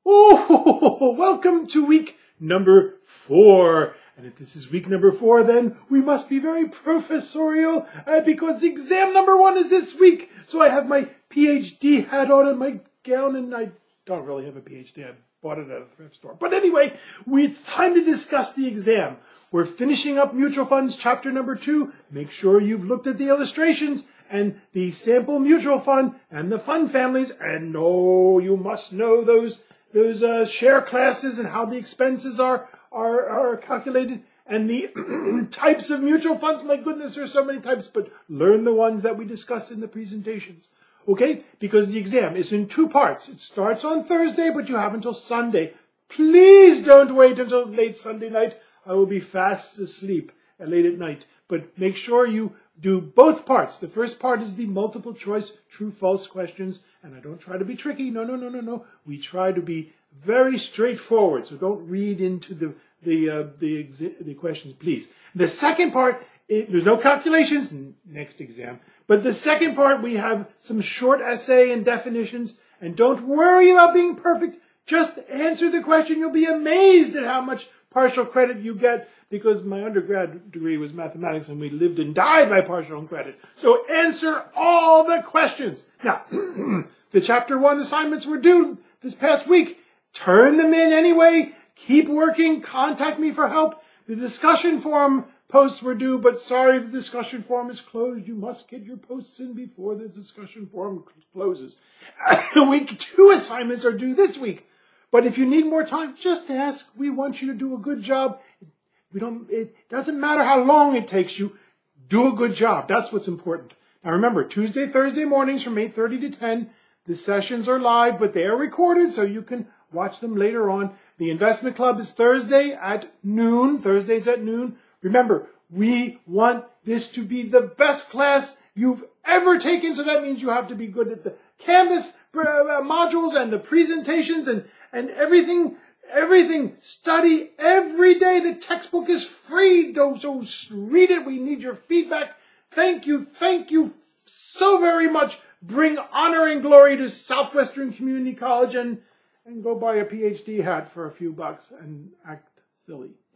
Oh, welcome to week number 4. And if this is week number 4, then we must be very professorial because exam number 1 is this week. So I have my PhD hat on and my gown, and I don't really have a PhD. I bought it at a thrift store. But anyway, it's time to discuss the exam. We're finishing up mutual funds chapter number 2. Make sure you've looked at the illustrations and the sample mutual fund and the fund families. And no, you must know those share classes and how the expenses are calculated, and the types of mutual funds. My goodness, there's so many types, but learn the ones that we discuss in the presentations. Okay? Because the exam is in 2 parts. It starts on Thursday, but you have until Sunday. Please don't wait until late Sunday night. I will be fast asleep late at night. But make sure you do both parts. The first part is the multiple choice true-false questions, and I don't try to be tricky. No. We try to be very straightforward, so don't read into the questions, please. The second part, there's no calculations next exam, but the second part we have some short essay and definitions, and don't worry about being perfect. Just answer the question. You'll be amazed at how much partial credit you get, because my undergrad degree was mathematics and we lived and died by partial credit. So answer all the questions. Now, the chapter 1 assignments were due this past week. Turn them in anyway. Keep working. Contact me for help. The discussion forum posts were due, but sorry, the discussion forum is closed. You must get your posts in before the discussion forum closes. Week 2 assignments are due this week. But if you need more time, just ask. We want you to do a good job. It doesn't matter how long it takes you. Do a good job. That's what's important. Now remember, Tuesday, Thursday mornings from 8:30 to 10. The sessions are live, but they are recorded, so you can watch them later on. The investment club is Thursdays at noon. Remember, we want this to be the best class you've ever taken, so that means you have to be good at the Canvas modules and the presentations and everything. Study every day. The textbook is free, so read it. We need your feedback. Thank you so very much. Bring honor and glory to Southwestern Community College and go buy a PhD hat for a few bucks and act silly.